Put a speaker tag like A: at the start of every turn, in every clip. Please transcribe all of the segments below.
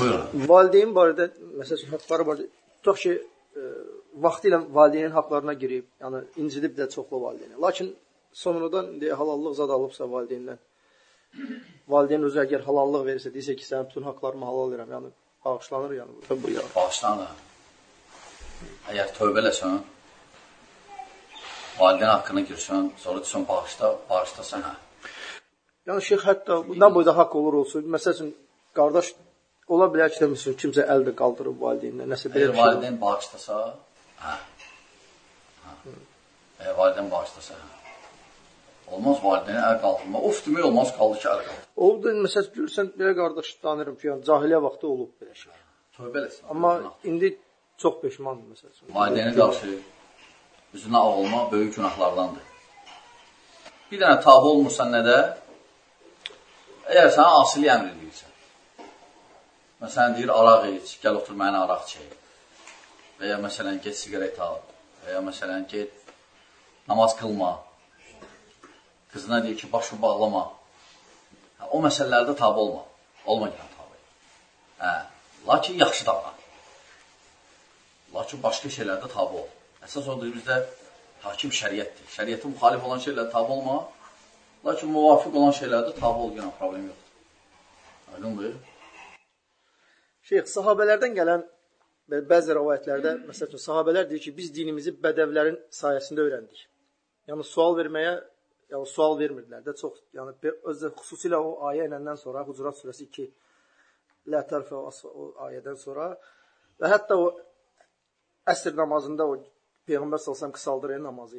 A: Buyurun.
B: Valideyn barədə, məsələn, haqları barədə, tutaq ki, vaxtı ilə valideynin haqlarına girib, yəni incidib də çoxlu valideyni. Lakin sonradan halallıq zad alıbsa valideyndən, valideyn özü əgər halallıq verirsə, deyirsə ki, sənin bütün haqlarımı halal verirəm, yəni bağışlanır, yəni bu ya.
A: Bağışlanır. Əgər tövbə eləsən, valideyn haqqına girsən, sonra desən bağışlasan, hə.
B: Yəni şeyx hətta nə boyda haqq olur olsun, məsəl üçün, qardaş, ola bilər ki, demişsin, kimsə əl də qaldırıb valideyndən, nəsə belə bir şey.
A: Əgər valideyn bağışlasa, hə. Əgər valideyn bağışlasa, hə. Olmaz valideynə əl qaldırma. Of demək olmaz, qaldı ki, əl qaldırma.
B: Oldu, məsəl görürsən, belə qardaş tanırım ki, yəni cahiliyə vaxtı olub belə şey.
A: Tövbə eləsin.
B: Amma indi çox peşmandır, məsəl üçün.
A: Valideynə qarşı üzünə ağ olma böyük günahlardandır. Bir dənə tabi olmursan nədə? Əgər sənə asili əmr edirsən. Məsələn, deyir, araq iç, gəl otur mənə araq çək. Və ya məsələn, get sigaret al. Və ya məsələn, get namaz qılma. Qızına deyir ki, başı bağlama. O məsələlərdə tabi olma. Olmayan tabi. Lakin yaxşı davran. Lakin başqa şeylərdə tabi ol. Əsas odur, bizdə hakim şəriətdir. Şəriyyətə müxalif olan şeylərdə tabi olma. Lakin müvafiq olan şeylərdə tabi ol, yəni problem yoxdur. Aydın buyur.
B: Şeyx, sahabələrdən gələn bəzi rəvayətlərdə, məsələn, sahabələr deyir ki, biz dinimizi bədəvlərin sayəsində öyrəndik. Yəni, sual verməyə, yəni sual vermirdilər də çox, yəni xüsusilə o ayə inəndən sonra, Hucurat surəsi 2, Lə tərfə o ayədən sonra və hətta o əsr namazında o Peyğəmbər salsam qısaldır namazı,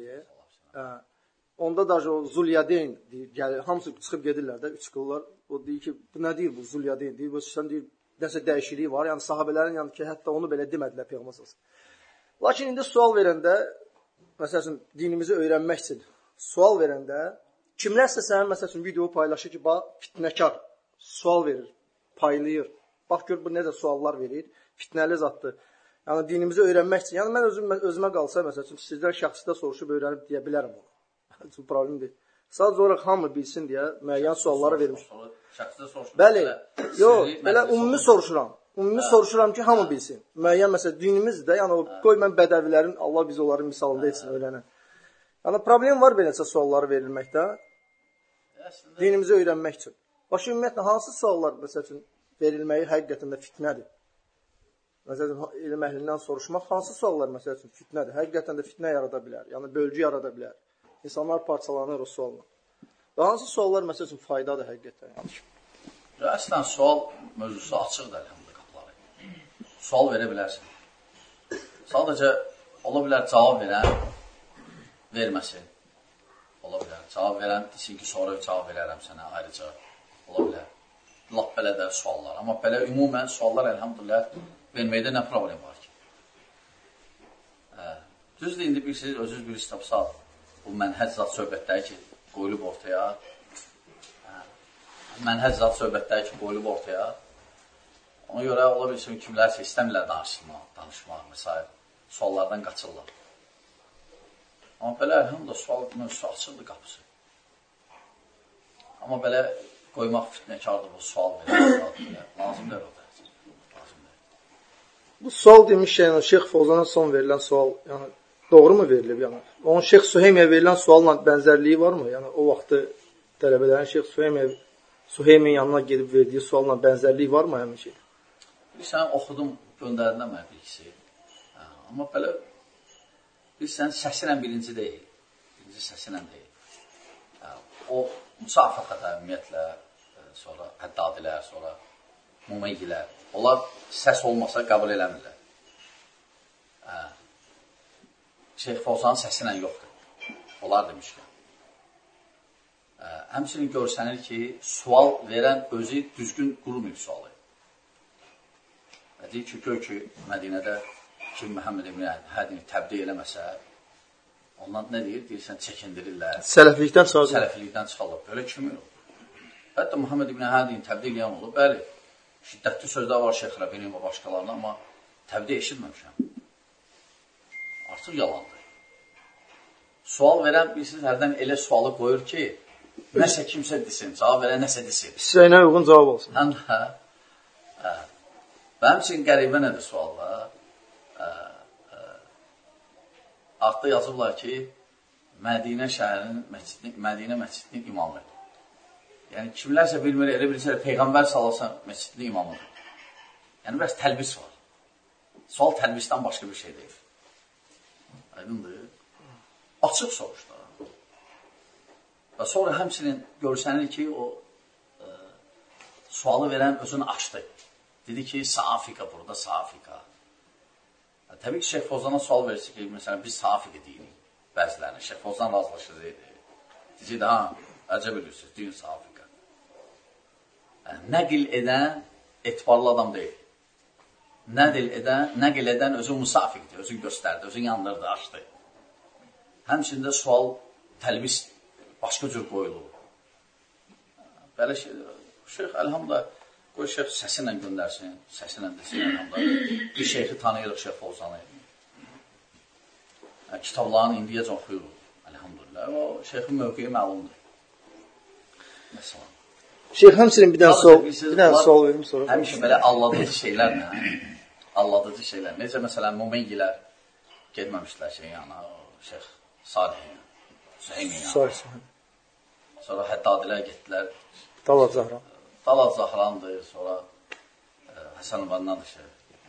B: onda da o Zulyadeyn deyir, hamısı çıxıb gedirlər də, üç qıllar, o deyir ki, bu nə deyir bu Zulyadeyn, deyir, sən deyir, nəsə dəyişikliyi var, yəni sahabələrin yəni ki, hətta onu belə demədilər Peyğəmbər salsam. Lakin indi sual verəndə, məsələn, dinimizi öyrənmək üçün sual verəndə, kimlərsə sənin, məsələn, video paylaşır ki, bax, fitnəkar, sual verir, paylayır. Bax, gör, bu necə suallar verir, fitnəli zaddır. Yəni, dinimizi öyrənmək üçün. Yəni, mən özümə qalsa, məsələn, sizlər şəxsdə soruşub öyrənib deyə bilərəm onu. Çünki problem deyil. Sadəcə olaraq hamı bilsin deyə müəyyən sualları vermiş.
A: Şəxsdə soruşub.
B: Bəli, yox, belə ümumi soruşuram. Ümumi soruşuram ki, hamı bilsin. Müəyyən, məsələn, dinimiz də, yəni, qoy mən bədəvilərin, Allah biz onların misalında etsin, öyrənən. Yəni, problem var beləsə sualları verilməkdə, dinimizi öyrənmək üçün. Başqa ümumiyyətlə, hansı suallar, məsələn, verilməyi həqiqətən də fitnədir? Məsələn, elm əhlindən soruşmaq, hansı suallar, məsələn, fitnədir? Həqiqətən də fitnə yarada bilər, yəni bölgü yarada bilər. İnsanlar parçalanır o sualla. Və hansı suallar, məsələn, faydadır həqiqətən?
A: Əslən, sual mövzusu açıqdır, əlhamdülillah, qapıları. Sual verə bilərsən. Sadəcə, ola bilər cavab verən, verməsin. Ola bilər. Cavab verən, desin ki, sonra cavab verərəm sənə ayrıca. Ola bilər. Lap belə də suallar. Amma belə ümumən suallar, əlhamdülillah, verməkdə nə problem var ki? Düzdür, indi bilirsiniz, özünüz bir istəbsal. Bu mənhəc zat söhbətləri ki, qoyulub ortaya. Mənhəc zat söhbətləri ki, qoyulub ortaya. Ona görə ola bilsin, kimlərsə istəmirlər danışmaq, məsələn, suallardan qaçırlar. Amma belə, əlhamdülillah, sual mövzusu açıldı qapısı. Amma belə qoymaq fitnəkardır bu sual verək. Lazım deyil o da.
B: Bu sual demiş şey, yəni, Şeyx Fozana son verilən sual, yəni, doğru mu verilib? Yəni, onun Şeyx Süheymiyə verilən sualla bənzərliyi varmı? Yəni, o vaxtı tələbələrin Şeyx Süheymin yanına gedib verdiyi sualla bənzərliyi varmı həmin şey?
A: Bilirsən, oxudum, göndərindən mənə bilgisi. Amma belə, bilirsən, səsinə birinci deyil. Birinci səsinə deyil. O, müsafət xəta ümumiyyətlə, sonra həddadilər, sonra mumeyyilər. Onlar səs olmasa qəbul eləmirlər. Şeyx Fozanın səsinə yoxdur. Onlar demişlər. Həmçinin görsənir ki, sual verən özü düzgün qurmayıb sualı. Deyir ki, gör ki, Mədinədə kim Məhəmməd ibn Hədini təbdiğ eləməsə, ondan nə deyir? Deyirsən, çəkindirirlər.
B: Sələflikdən çıxarlar.
A: Sələflikdən çıxarlar. Belə kimi olur. Hətta Məhəmməd ibn Hədini təbdiğ eləyən olur. Bəli, şiddətli sözlər var Şeyx Rəbinin və başqalarına, amma təbdiğ eşitməmişəm. Artıq yalandır. Sual verən, bilirsiniz, hərdən elə sualı qoyur ki, nəsə kimsə desin, cavab verən nəsə desin.
B: Sizə uyğun cavab olsun.
A: Həm də, Mənim üçün qəribə nədir suallar? Altda yazıblar ki, Mədinə məscidinin imamı. Yəni, kimlərsə bilmir, elə bilirsə, Peyğəmbər sallallahu məscidinin imamıdır. Yəni, biraz təlbis var. Sual təlbisdən başqa bir şey deyil. Aydındır. Açıq soruşda. Və sonra həmçinin görsənir ki, o sualı verən özünü açdı. Dedi ki, Saafika burada, Saafika. Təbii ki, Şeyx Fozana sual verirsə ki, məsələn, biz Saafika deyirik bəzilərini. Şeyx Fozan razılaşır deyil. Deyəcək də, əcəb edirsiniz, deyin Saafika. Nəqil edən etibarlı adam deyil. Nəqil edən özü musafiqdir, özü göstərdi, özü yandırdı, açdı. Həmçində sual təlbis başqa cür qoyulur. Belə şey, Şeyx əlhamda, qoy Şeyx səsi ilə göndərsin, səsi ilə desin əlhamda. Bir şeyxi tanıyırıq Şeyx Fozanı. Kitablarını indiyəcə oxuyuruq, əlhamdülillah. O Şeyxin mövqeyi məlumdur. Məsələn.
B: Şeyx həmçinin bir dənə sual verim sonra.
A: Həmişə belə alladıcı şeylərlə, necə məsələn, Mumeyyilər gedməmişlər yana, Şeyx Salihin, Süheymin yana. Sonra Həddadilər getdilər.
B: Talat Zahran.
A: Talat Zahrandır, sonra Həsən Bannadır şey.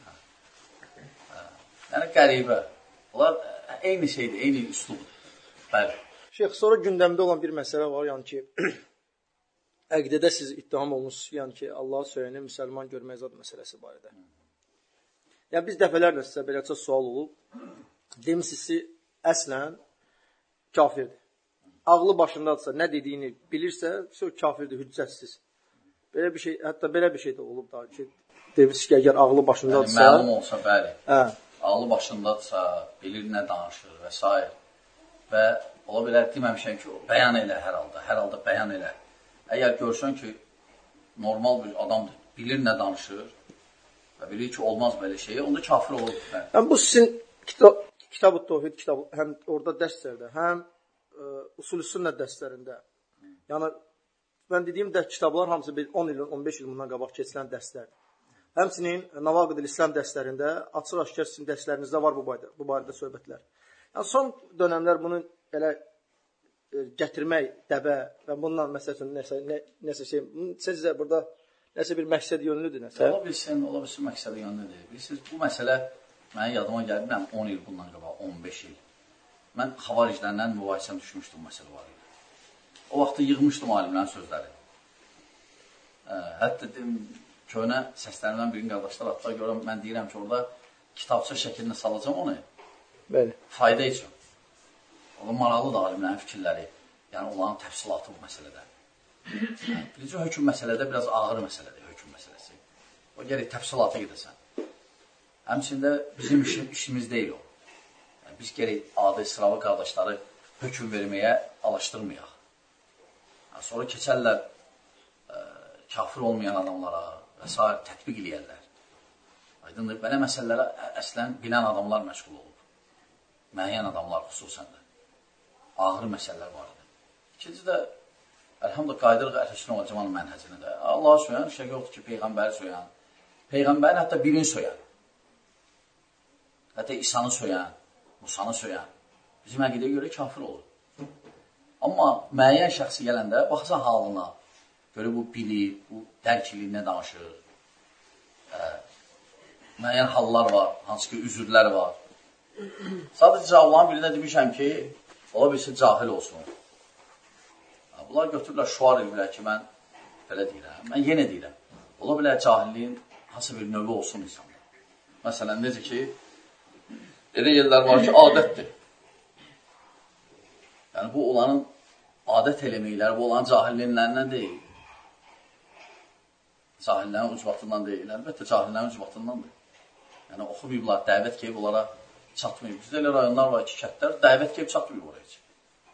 A: Yəni qəribə. Onlar eyni şeydir, eyni üslubdur. Bəli.
B: Şeyx, sonra gündəmdə olan bir məsələ var, yəni ki, əqidədə siz ittiham olunursunuz, yəni ki, Allahı söyləyəni müsəlman görmək zad məsələsi barədə. Yəni, biz dəfələrlə sizə beləcə sual olub, demişsiniz, əslən kafirdir. Ağlı başındadırsa, nə dediyini bilirsə, kafirdir, hüccətsiz. Belə bir şey, hətta belə bir şey də olub da ki, demişsiniz ki, əgər ağlı başındadırsa...
A: Yəni, məlum olsa, bəli. Ağlı başındadırsa, bilir nə danışır və s. Və ola bilər deməmişəm ki, bəyan elə hər halda bəyan elə. Əgər görsən ki, normal bir adamdır, bilir nə danışır və bilir ki, olmaz belə şey, onda kafir olur.
B: Yəni, bu sizin Kitab-ı Tevhid kitabı, həm orada dərslərdə, həm Usul-i Sünnət dərslərində, yəni, mən dediyim kitablar hamısı 10 il, 15 il bundan qabaq keçilən dərslərdir. Həmçinin Navaqid-i İslam dərslərində, açıq-aşkar sizin dərslərinizdə var bu barədə söhbətlər. Yəni, son dönəmlər bunu elə gətirmək, dəbə və bununla məsələn nəsə şey, sizcə burada nəsə bir məqsəd yönlüdür, nəsə?
A: Ola bilsin məqsəd yönlüdür. Bilirsiniz, bu məsələ mənə yadıma gəldi, mən 10 il bundan qabaq, 15 il. Mən xavariclərlə mübahisəm düşmüşdüm məsələ var idi. O vaxtda yığmışdım alimlərin sözləri. Hətta köhnə səslərimdən birinin qardaşlar atlar görəm, mən deyirəm ki, orada kitabça şəklində salacam onu.
B: Bəli.
A: Fayda üçün. O maraqlıdır alimlərin fikirləri. Yəni, onların təfsilatı bu məsələdə. Birinci hökm məsələdə biraz ağır məsələdir, hökm məsələsi. O gərək təfsilata gedəsən. Həmçində bizim işimiz deyil o. Yəni, biz gərək adi sıravi qardaşları hökm verməyə alışdırmayaq. Yəni, sonra keçərlər kafir olmayan adamlara və s. tətbiq eləyərlər. Aydındır, belə məsələlərə əslən bilən adamlar məşğul olub. Müəyyən adamlar xüsusən də. Ağır məsələlər var idi. İkinci də, əlhamdülillah, qaydırıq Əhl-i Cəmal mənhəcini də. Allah'a söyən, şey yoxdur ki, Peyğəmbəri söyən. Peyğəmbərin hətta birini söyən. Hətta İsa'nı söyən, Musanı söyən. Bizim əqidəyə görə kafir olur. Amma müəyyən şəxsi gələndə, baxsan halına, görə bu bilir, bu dərkilir, nə danışır. Müəyyən hallar var, hansı ki, üzürlər var. Sadəcə cavabların birində demişəm ki, ola bilsin cahil olsun. Bunlar götürürlər, şuar edirlər ki, mən belə deyirəm. Mən yenə deyirəm. Ola bilər cahilliyin hansı bir növü olsun insanda. Məsələn, necə ki, elə yerlər var ki, adətdir. Yəni, bu olanın adət eləməkləri, bu olan cahilliklərindən deyil. Cahillərin ucbatından deyil. Əlbəttə, cahillərin ucbatındandır. Yəni, oxumayıblar, dəvət keyib onlara çatmayıb. Bizdə elə rayonlar var ki, kətlər, dəvət keyib çatmayıb oraya ki.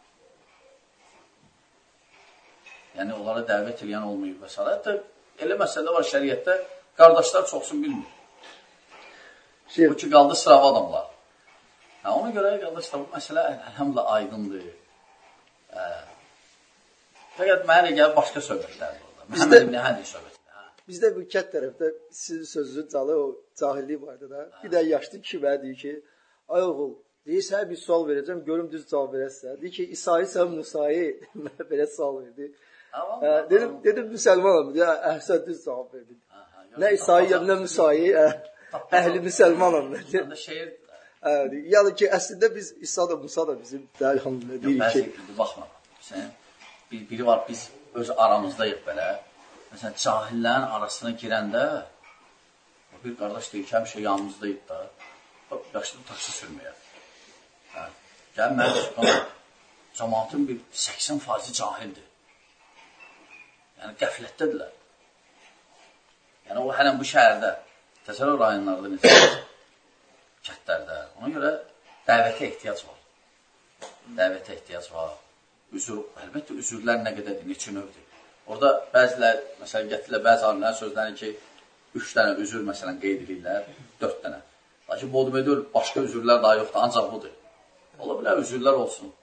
A: Yəni, onlara dəvət eləyən olmayıb və s. Hətta elə məsələ var şəriətdə, qardaşlar çoxsun bilmir. Bu ki, qaldı sıravi adamlar. Ona görə, qardaşlar, bu məsələ əlhamdülillah aydındır. Fəqət mənə gəlib başqa söhbətlərdir orada. Məhəmməd ibn Hədin söhbəti.
B: bizdə bu kət tərəfdə sizin sözünüzün calı o cahillik vardı da. Bir də yaşlı kişi mənə deyir ki, ay oğul, deyir, sənə bir sual verəcəm, görüm düz cavab verəsən. Deyir ki, İsa'yı sən Musa'yı, mənə belə sual verdi. Dedim, müsəlmanım, əhsən düz cavab verdi. Nə İsa'yı, nə Musa'yı, əhli müsəlmanım. Yəni ki, əslində biz, İsa da, Musa da bizim, elhamdülillah, deyirik ki.
A: Bəzi, baxma, biri var, biz öz aramızdayıq belə. Məsələn, cahillərin arasına girəndə bir qardaş deyir ki, həmişə yanımızdayıq da, yaşlı taksi sürməyə. Gəl, mənim cəmaatın bir 80% cahildir. Yəni, qəflətdədirlər. Yəni, o hələn bu şəhərdə, təsəvvür rayonlarda necə, kətlərdə. Ona görə dəvətə ehtiyac var. Dəvətə ehtiyac var. Əlbəttə, üzürlər nə qədərdir, neçə növdür. Orada bəzilər, məsələn, gətirirlər, bəzi alimlər sözlərini ki, 3 dənə üzür, məsələn, qeyd edirlər, 4 dənə. Lakin bu o demək deyil, başqa üzürlər daha yoxdur, ancaq budur. Ola bilər, üzürlər olsun.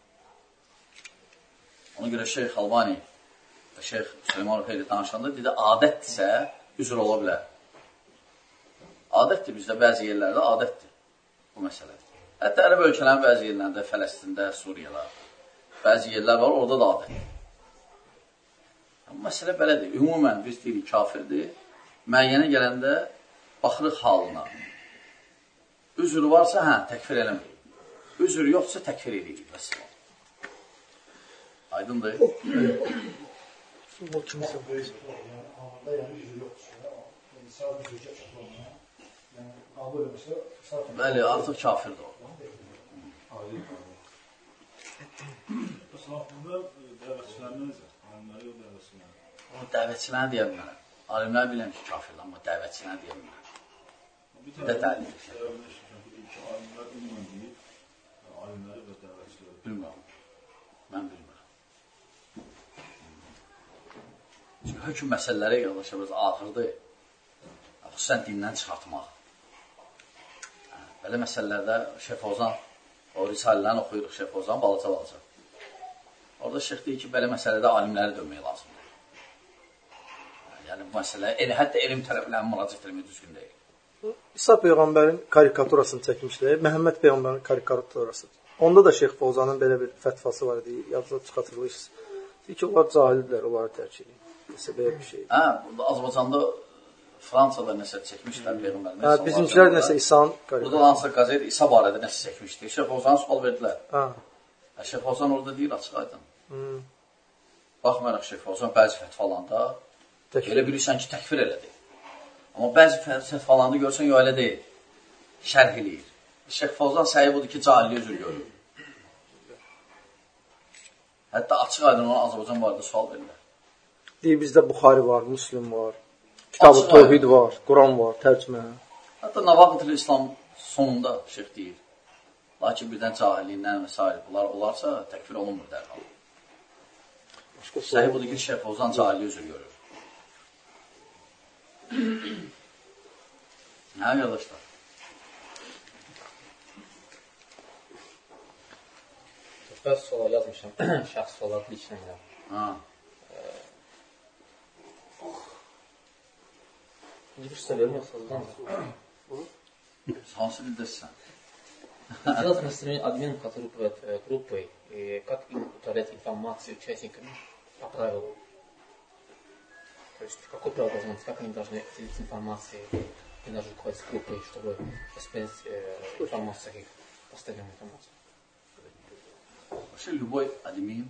A: Ona görə Şeyx Albani və Şeyx Süleyman Rüqeyli danışanda dedi, adətdirsə, üzür ola bilər. Adətdir bizdə, bəzi yerlərdə adətdir bu məsələ. Hətta ərəb ölkələrin bəzi yerlərində, Fələstində, Suriyada, bəzi yerlər var, orada da adətdir. Bu məsələ belədir. Ümumən biz deyirik kafirdir. Müəyyənə gələndə baxırıq halına. Üzr varsa, hə, təkfir eləmirik. Üzr yoxsa təkfir edirik. Aydındır. Bəli, artıq kafirdir o. O dəvətçilərini deyə bilmərəm. Alimlər biləm ki, kafirdir, amma dəvətçilərini deyə bilmərəm. Bir də dəlil.
C: Alimlər ümumən deyir, alimləri və dəvətçiləri.
A: Bilmirəm. Mən bilmirəm. Çünki hökm məsələləri yoldaşımız axırdır. Xüsusən dindən çıxartmaq. Belə məsələlərdə Şeyx Ozan, o risalələrini oxuyuruq Şeyx Ozan, balaca. Orada Şeyx deyir ki, belə məsələdə alimləri dönmək lazımdır. Yəni, bu məsələ, hətta elm tərəflərinin müraciət etmək düzgün deyil.
B: İsa Peyğəmbərin karikaturasını çəkmişdir. Məhəmməd Peyğəmbərin karikaturası. Onda da Şeyx Fozanın belə bir fətvası var deyir. Yazıda çıxatırılır. Deyir ki, onlar cahildirlər, onları tərk edin. Nəsə belə bir şey.
A: Hə, burada Azərbaycanda, Fransada nəsə çəkmişlər Peyğəmbərin.
B: Bizimkilər nəsə İsa'nın karikaturu.
A: Burada hansısa qazet İsa barədə nəsə çəkmişdir. Şeyx Fozan'a sual verdilər. Şeyx Fozan orada deyir, açıq aydın. Baxmayaraq Şeyx Fozan bəzi fətvalanda elə bilirsən ki, təkfir elədi. Amma bəzi fətvalanda görsən, yox elə deyil. Şərh eləyir. Şeyx Fozan səhi budur ki, cahilliyə üzr görür. Hətta açıq aydın ona Azərbaycan barədə sual verirlər.
B: Deyir, bizdə Buxari var, Müslim var, Kitab-ı Tövhid var, Quran var, tərcümə.
A: Hətta Navaqat-ül İslam sonunda Şeyx deyir. Lakin birdən cahilliyindən və s. bunlar olarsa, təkfir olunmur dərhal. Səhi budur ki, Şeyx Fozan cahilliyə üzr görür. Nə arkadaşlar?
D: Öz sola yazmışam, şəxs olaraq liçnəmlə. Giriş söylüyorum yoksa hızlandır.
A: Hansı dildəsən?
D: Сделать настроение админ, который руководит группой, как им утолять информацию участникам по правилам. То есть, какой правило должен быть, как они должны делиться информацией, и даже руководить группой, чтобы распределить информацию, таких поставленных информаций.
A: Вообще, любой админ,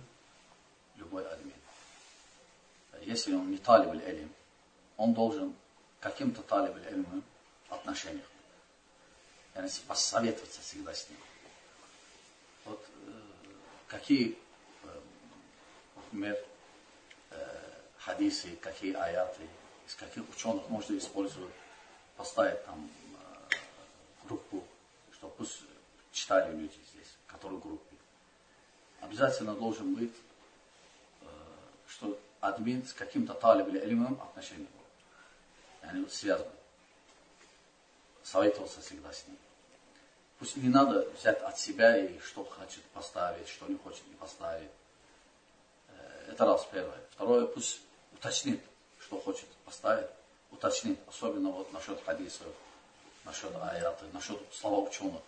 A: если он не талиб аль-илм, он должен каким-то талиб аль-илм отношениях. Yani посоветоваться всегда с ним. Вот какие, например, хадисы, какие аяты, из каких ученых можно использовать, поставить там группу, чтобы пусть читали люди здесь, которые в группе. Обязательно должен быть, что админ с каким-то талиб аль-илмом отношения был. Yani связан. Советовался всегда с ним. Пусть не надо взять от себя и что хочет поставить, что не хочет не поставить. Это раз, первое. Второе, пусть уточнит, что хочет поставить, уточнить, особенно вот насчет хадисов, насчет аята, насчет слова ученых.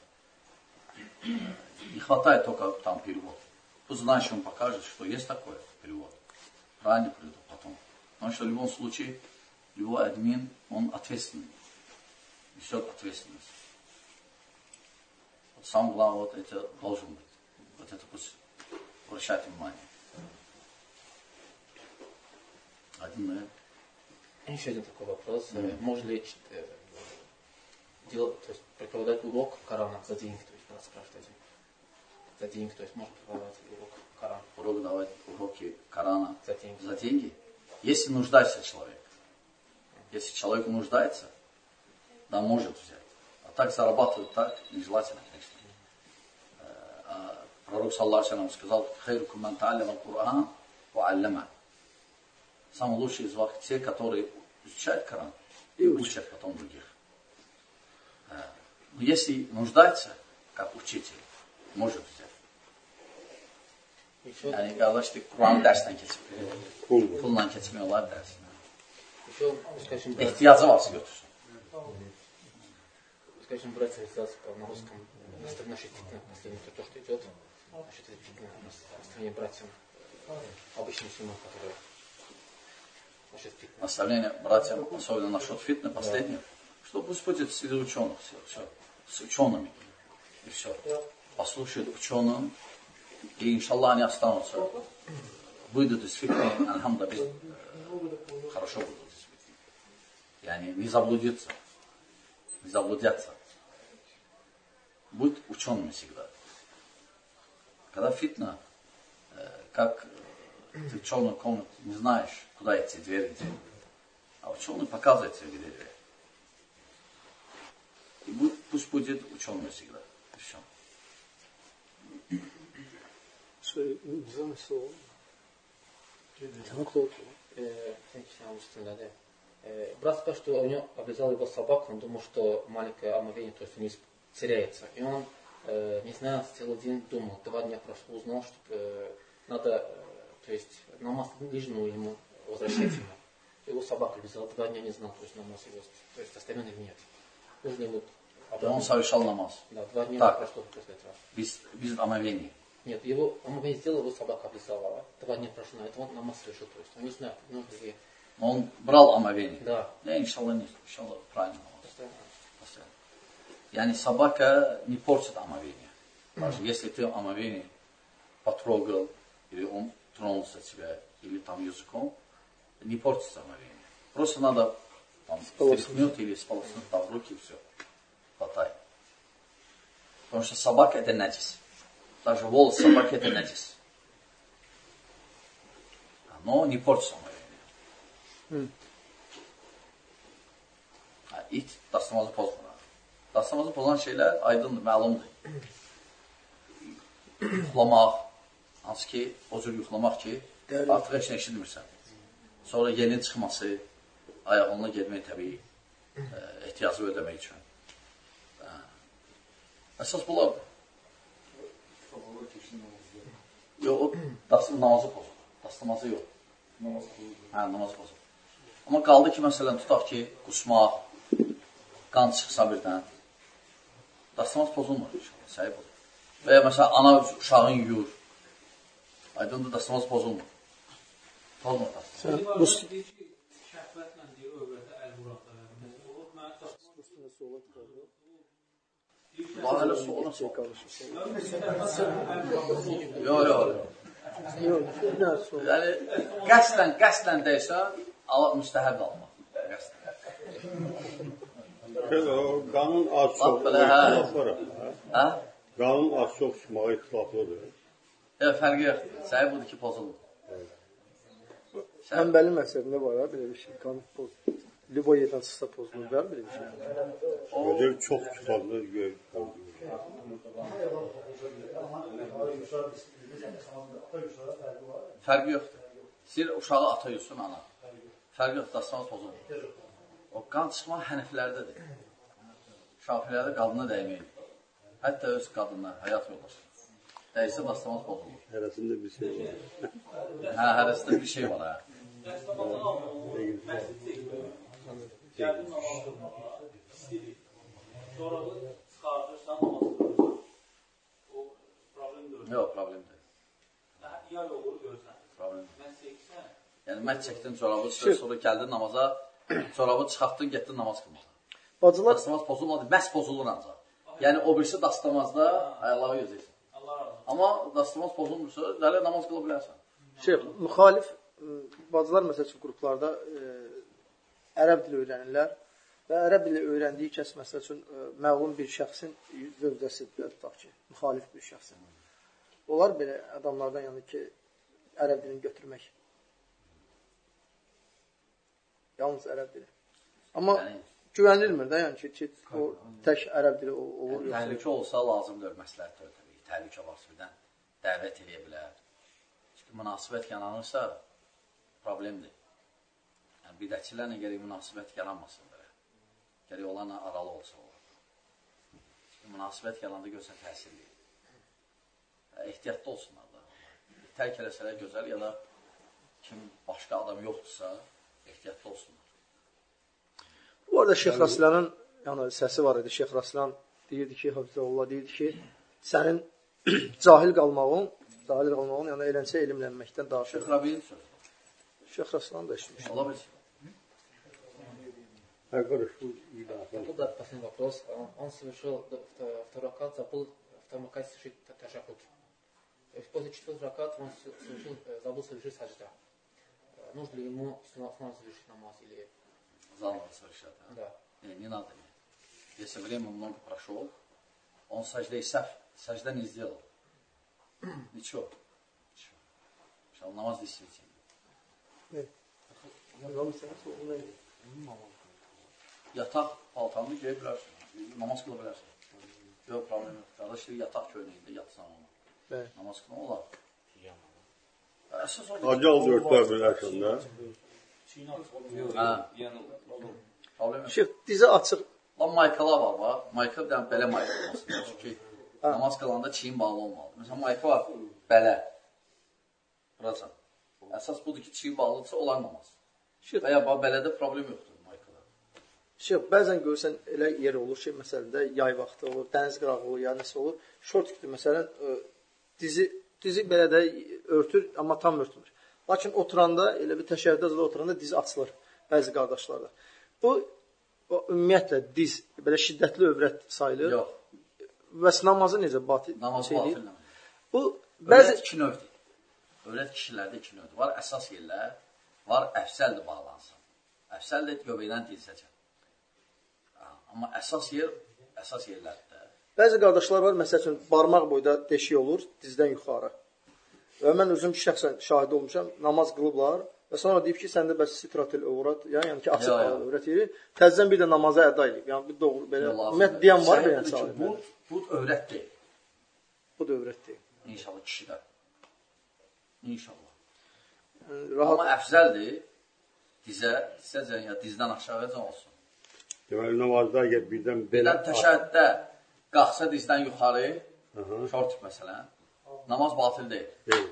A: Не хватает только там перевод. Тут знаешь, он покажет, что есть такой перевод. Ранее придут потом. Потому что в любом случае, любой админ, он ответственный. Несет ответственность. Вот самое главное, вот это должен быть. Вот это пусть обращайте внимание. Один,
D: Еще один такой вопрос. Можно ли делать, то есть преподавать урок Корана за деньги? То есть нас спрашивают за деньги, то есть можно преподавать урок Корана.
A: Урок давать уроки Корана
D: За деньги.
A: Если нуждается человек. Если человек нуждается, да, может взять. А так зарабатывать так нежелательно, конечно. Пророк, саллаллаху алейхи ва саллям, сказал: «Хайрукум ман та'аллама аль-Кур'ан ва аллама». Самые лучшие из вас те, которые изучают Коран и учат потом других. Но если нуждается, как учитель, может взять. Yani qardaş deyik, Kur'an'ı dərsdən keçib. Pulla keçmək olar dərsindən. Ehtiyacı varsa götürsün.
D: Скажем, брать на русском, нашей фитне, последнее то, что идет, насчет этой фитне, у нас в стране братьям, обычным мусульман, которые насчет фитны.
A: Наставление братьям, особенно насчет фитны, последнее, что пусть будет среди ученых, все, с учеными, и все. Послушают ученым, и, иншаллах, они останутся. Выйдут из фитны, альхамдулилlah, хорошо будут из фитны. И они не заблудятся. Не заблудятся. Будь учеными всегда. Когда фитна, как ты в черной комнате не знаешь, куда идти, дверь где. А ученый показывает тебе, где дверь. И пусть будет ученый всегда. И все.
D: Брат спрашивает, что у него обвязал его собаку, он думал, что маленькое омовение, то есть у него теряется. И он, не знаю, целый день думал, 2 дня прошло, узнал, что надо, то есть намаз ближнему ему возвращать ему. Его собака обвязала, 2 дня не знал, то есть намаз его, то есть достоверно или нет. Нужно ему...
A: Он совершал намаз.
D: Да, 2 дня прошло после этого.
A: Без омовения.
D: Нет, его омовение сделал, его собака обвязала. 2 дня прошло, на это он намаз совершил, то есть он не знает, нужно ли...
A: Он брал омовение.
D: Да.
A: Да, иншаллах, правильно. Постоянно. Yani собака не портит омовение. Даже если ты омовение потрогал, или он тронулся от тебя, или там языком, не портится омовение. Просто надо стряхнуть или сполоснуть там в руки, и все. Хватает. Потому что собака это наджис. Даже волос собаки это наджис. Но не портится омовение. İt dastamazı pozmur. Dastamazı pozan şeyler aydındır, məlumdur. Yuxlamaq, hansı ki, o cür yuxlamaq ki, artıq heç nə eşitmirsən. Sonra yeni çıxması, ayağınla gedmək təbii, ehtiyacı ödəmək üçün. Əsas bunlar. Yox, o namazı pozur. Dastamazı yox. Namazı pozur. Amma qaldı ki, məsələn, tutaq ki, qusmaq, qan çıxsa birdən, dastamaz pozulmur, səhib olur. Və ya məsələn, ana uşağın yuyur, aydındır, dastamaz pozulmur. Pozmur dastamaz.
E: Şəhvətlə deyir, övrətə əl vuraqda olur, mənə
A: Yox. Yəni, qəsdən deyirsən, müstəhəb almaq.
F: Qanun az çox Qanun az çox çıxmağa ixtilaflıdır.
A: Fərqi yoxdur. Səhib budur ki, pozulur.
B: Həmbəli məsəlində var, belə bir şey. Qanun pozulur. Libo yerdən çıxsa pozulur, var belə bir şey.
F: Gözəl çox kitablı
A: Fərqi yoxdur. Sir uşağı ata yusun, ana. Fərqi yoxdur, dastamaz pozulur. O qan çıxma hənəflərdədir. Şafilərdə qadına dəyməyir. Hətta öz qadınına, həyat yoldaşı. Dəysə dastamaz pozulur.
F: Hərəsində bir şey var.
A: Hərəsində bir şey var, hə. Gəldin namaz qılmağa, istəyir. Sonra çıxardırsan, namaz qılırsan. O problem görürsən. Yox, problem deyil. Yay olur, görürsən. Problem deyil. Mən çəksən. Yəni, mən çəkdin çorabı, sonra gəldin namaza, çorabı çıxartdın, getdin namaz qılmağa.
B: Bacılar...
A: Dastamaz pozulmadı, məhz pozulur ancaq. Yəni, o birisi dastamazda ayaqları gözləyirsən. Amma dastamaz pozulmursa, dələ namaz qıla bilərsən.
B: Müxalif bacılar məsəl üçün qruplarda ərəb dili öyrənirlər və ərəb dili öyrəndiyi kəs məsəl üçün məğlum bir şəxsin zövcəsidir, tutaq ki, müxalif bir şəxsin. Onlar belə adamlardan yəni ki, ərəb dilini götürmək. Yalnız ərəb dili. Amma güvənilmir də, yəni ki, o tək ərəb dili olur.
A: Təhlükə olsa lazımdır, məsləhətdir təbii. Təhlükə varsa birdən dəvət edə bilər. Çünki münasibət yaranırsa, problemdir. Yəni, bidətçilərlə gərək münasibət yaranmasın belə. Gərək olanla aralı olsa olur. Çünki münasibət yaranda görsə təsirli. Ehtiyatlı olsunlar da. Tərk eləsələr gözəl ya da kim başqa adam yoxdursa, ehtiyatlı olsunlar.
B: Bu arada Şeyx Rasilanın səsi var idi. Şeyx Rasilan deyirdi ki, Hafizullah deyirdi ki, sənin cahil qalmağın, yəni eləncə elmlənməkdən daha
A: Şeyx Rabi'nin sözü.
B: Şeyx Rasilan da işləmiş.
A: Ola bilsin.
D: Оттуда последний вопрос. Он совершил второй ракат, забыл второй ракат совершить ташахуд. После четвертого раката он забыл совершить саджда. Нужно ли ему снова совершить намаз или...
A: Заново совершать, а?
D: Да.
A: Не надо. Если время много прошло, он сажда не сделал. Ничего. Namaz действительно. Yataq paltanını geyə bilərsən. Namaz qıla bilərsən. Yox, problem yox. Qardaş deyir, yataq köynəyində yatsan ona. Namaz qılma olar.
F: Acal dörtlər bilərsən də.
A: Problem yox.
B: Dizə açıq.
A: Lan maykalar var, bax. Mayka bir dənə belə mayka olmasın. Çünki namaz qılanda çiyin bağlı olmalı. Məsələn, mayka var, belə. Buracan. Əsas budur ki, çiyin bağlıdırsa, olar namaz. Və ya belədə problem yoxdur maykada.
B: Bəzən görürsən, elə yer olur ki, məsələdə yay vaxtı olur, dəniz qırağı olur, ya nəsə olur. Şortikdir, məsələn, dizi belə də örtür, amma tam örtmür. Lakin oturanda, elə bir təşəhhüddə oturanda dizi açılır bəzi qardaşlarda. Bu, ümumiyyətlə, diz belə şiddətli övrət sayılır.
A: Yox.
B: Bəs namazı necə batil?
A: Namaz batil namaz.
B: Bu,
A: övrət iki növdür. Övrət kişilərdə iki növdür. Var əsas yerlər, var əfsəldir bağlansın. Əfsəldir göbəkdən dilsəcək. Amma əsas yerlərdir.
B: Bəzi qardaşlar var, məsəl üçün, barmaq boyda deşik olur, dizdən yuxarı. Və mən özüm şəxsən şahid olmuşam, namaz qılıblar və sonra deyib ki, səndə bəs sitratil övrət, yəni ki, açıq övrət yeri, təzdən bir də namaza əda edib. Yəni, bir doğru, belə, ümumiyyət deyən var belə sahib.
A: Bu övrət deyil.
B: Bu da övrət deyil.
A: İnşallah kişidə. İnşallah.
B: Rahat.
A: Amma əfzəldir, dizəcən ya dizdən aşağıcan olsun.
F: Deməli, namazda əgər birdən belə...
A: Birdən təşəhhüddə qalxsa dizdən yuxarı, şortik məsələn, namaz batil deyil.
F: Deyil.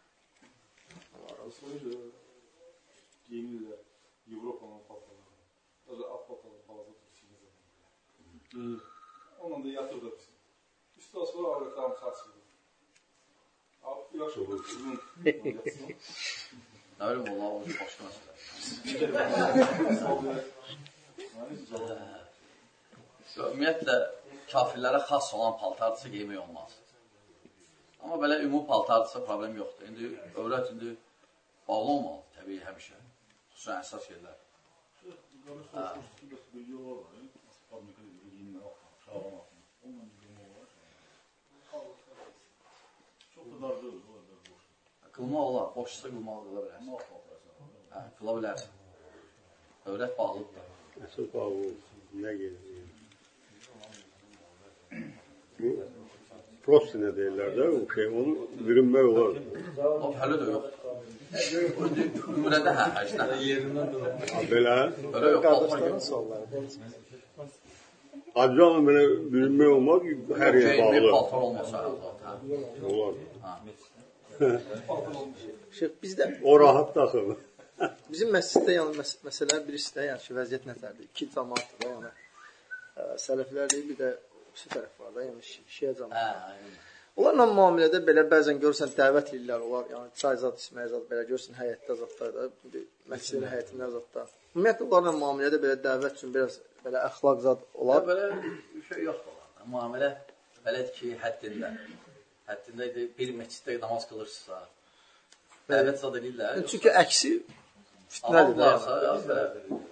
C: Giyinirlər, Avropanın paltarları. Özü alt paltarları balaca tutuşuyor. Onunla da yatır da bizim. Üstü sonra avratlarım saçılır. Yaxşı olur, uzun.
A: Nə öyle valla, o başqa məsələ. Ümumiyyətlə, kafirlərə xas olan paltardırsa geymək olmaz. Amma belə ümumi paltardırsa problem yoxdur. İndi övrət bağlı olmalı, təbii həmişə. Xüsusən əsas yerlər. Qılma olar, boşsa qılmalı qıla bilərsin. Qıla bilərsin. Övrət bağlıdır.
F: Əsas bağlı nə gelir? Bu, prostinə deyirlər də, o şey, onu bürünmək olar.
A: O, hələ də yox. Ümrədə həcdə.
F: Belə?
A: Öyle yox,
B: Qardaşların sualları.
F: Acıqla belə bürünmək olmaz, hər yer
A: bir
F: bağlı.
A: paltar olmasa zaten.
F: Olar.
B: Şeyh, bizdə
F: O rahat daxil.
B: Bizim məsciddə yəni məsələn birisi də yəni ki, vəziyyət nətərdir? 2 cəmaatdır da, yəni sələflər deyil, bir də üstü tərəf var da, yəni şiə cəmaatı. Onlarla müamilədə belə bəzən görürsən dəvət edirlər, onlar yəni çay zad, içməyə zad belə görürsən həyətdə zadlar da, məscidin həyətində zadlar. Ümumiyyətlə onlarla müamilədə belə dəvət üçün biraz belə əxlaq zad olar.
A: Belə bir şey yoxdur onlarda. Müamilə belədir ki, həddində. Həddində bir məsciddə namaz qılırsınızsa, dəvət zad edirlər.
B: Çünki əksi fitnədir də.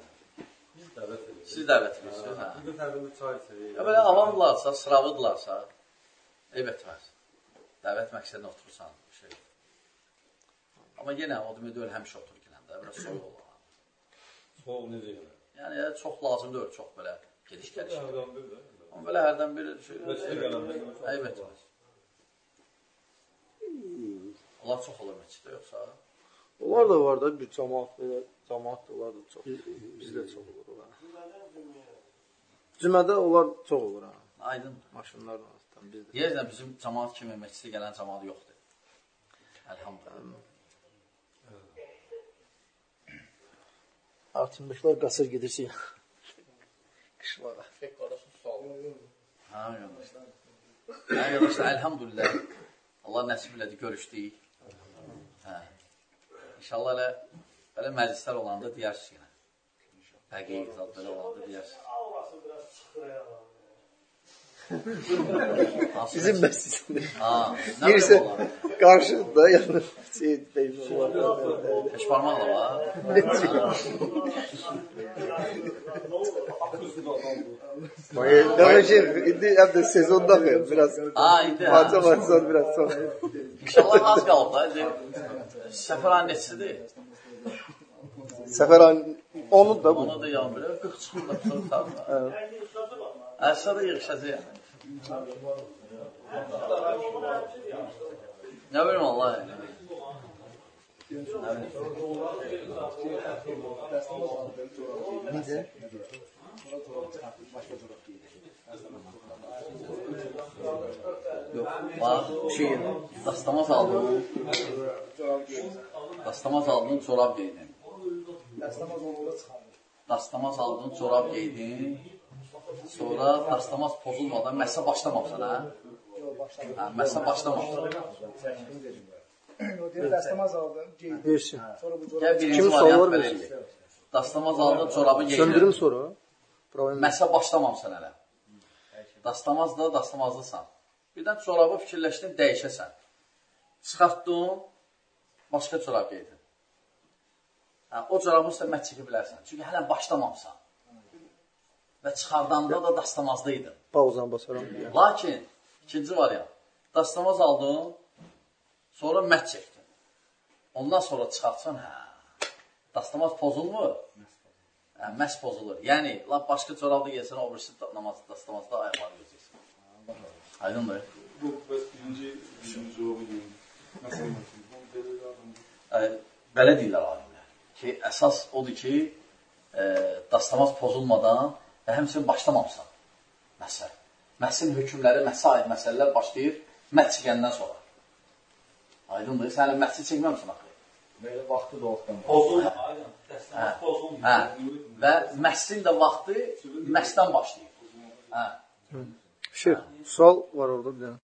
A: Siz dəvət edirsiniz, hə?
C: Bir tərəfində çay içərik.
A: Belə avamdırlarsa, sıravıdırlarsa, eyb etməz. Dəvət məqsədinə oturursan, bir şey. Amma yenə o demək deyil, həmişə otur ki, biraz soyuq olur.
C: Soğuk necə yəni?
A: Yəni, çox lazım deyil, çox belə gediş-gəliş.
C: Hərdən bir də.
A: Amma belə hərdən bir şey,
C: Məscidə gələnlər.
A: eyb etməz. Onlar çox olur məsciddə, yoxsa?
B: Onlar da var da, bir cəmaat belə, cəmaat da onlar da çox, bizdə çox olur. Cümədə onlar çox olur, ha.
A: Aydın.
B: Maşınlarla.
A: Deyirsən, bizim cəmaat kimi məscidə gələn cəmaat yoxdur. Əlhamdülillah.
B: Artımlıqlar qasır gedirsin. Qışlara.
A: Ha, yoldaşlar, əlhamdülillah. Allah nəsib elədi, görüşdük. Hə. İnşallah elə məclislər olanda deyərsiniz yenə. Həqiqi zat belə olanda deyərsiniz.
G: Aurası biraz çıxır ya.
B: Bizim məscidində.
A: Nə
B: Girsə,
A: olar?
B: qarşıda yəni deyil olar.
A: Beş parmaqla var.
B: Demək ki, indi həm də sezonda biraz.
A: İndi.
B: Maça biraz sonra.
A: İnşallah az qalıb da. Səfər ayı neçisidir?
B: Səfər ayı onu da bu.
A: Onu da yan bilir. 40 çıxır da tutar. Əsrada yığışacaq. Nə bilim Allah.
B: Necə?
A: Yox, bax, dastamaz aldın. Dastamaz aldın, çorab giydin. Dastamaz aldın, çorab giydin. Sonra dastamaz pozulmadan məsə başlamamsan, hə? Hə, məsə başlamamsan.
G: Dastamaz aldın, giydin.
B: Versin.
A: Gəl birinci variant belə eləyək. Dastamaz aldın, çorabı giydin.
B: Söndürüm sonra.
A: Məsə başlamamsan hələ. Dastamaz da dastamazlısan. Birdən çorabı fikirləşdin, dəyişəsən. Çıxartdın, başqa çorab giydin. O çorabı üstə mət çəkə bilərsən. Çünki hələ başlamamsan. Və çıxardanda da dastamazlıydın.
B: Pauzan basaram.
A: Lakin, ikinci variant. Dastamaz aldın, sonra mət çəkdin. Ondan sonra çıxartsan, dastamaz pozulmur. Məhz pozulur. Yəni, başqa çorabda gəlsən, o birisi dastamazda ayaqları gözləyirsən. Aydındır.
C: Bu, bəs birinci çorabı giyin. Nasıl
A: Belə deyirlər alimlər ki, əsas odur ki, dastamaz pozulmadan və həmçinin başlamamsan məsəl. Məhsin hökmləri, məhsə aid məsələlər başlayır məhz çəkəndən sonra. Aydındır, sən hələ məhsi çəkməmsən axı.
F: Belə vaxtı da olsan.
A: Pozulmur.
E: Dəstəməz pozulmur.
A: Və məhsin də vaxtı məhsdən başlayır.
B: Şeyh, sual var orada bir dənə.